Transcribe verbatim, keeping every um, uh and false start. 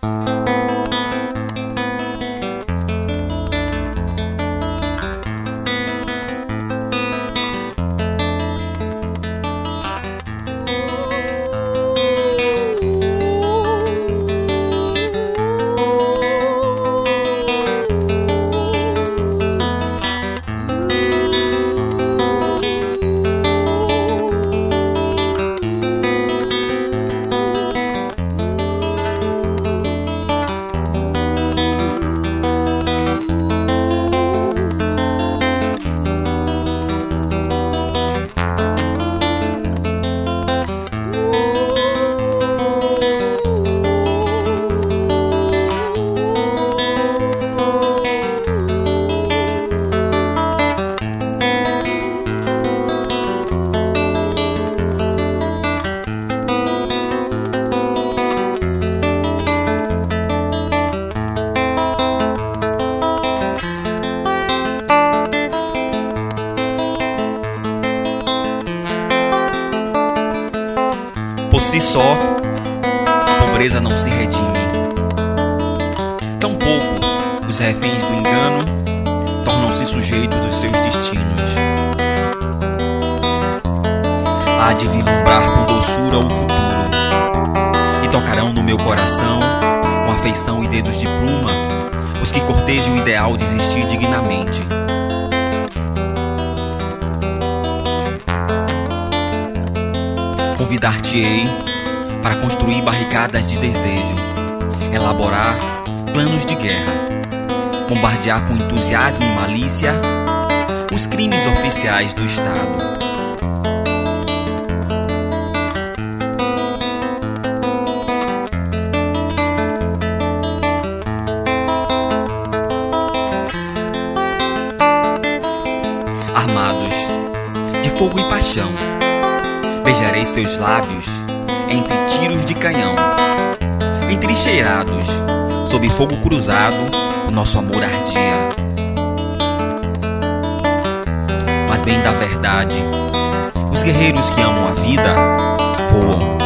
Por si só, a pobreza não se redime. Tampouco os reféns do engano tornam-se sujeitos dos seus destinos. Há de vislumbrar com doçura o futuro, e tocarão no meu coração, com afeição e dedos de pluma, os que cortejam o ideal de existir dignamente. Convidar-te-ei para construir barricadas de desejo, elaborar planos de guerra, bombardear com entusiasmo e malícia os crimes oficiais do Estado. Armados de fogo e paixão, beijarei seus lábios entre tiros de canhão. Entrincheirados, sob fogo cruzado, o nosso amor ardia. Mas bem da verdade, os guerreiros que amam a vida voam.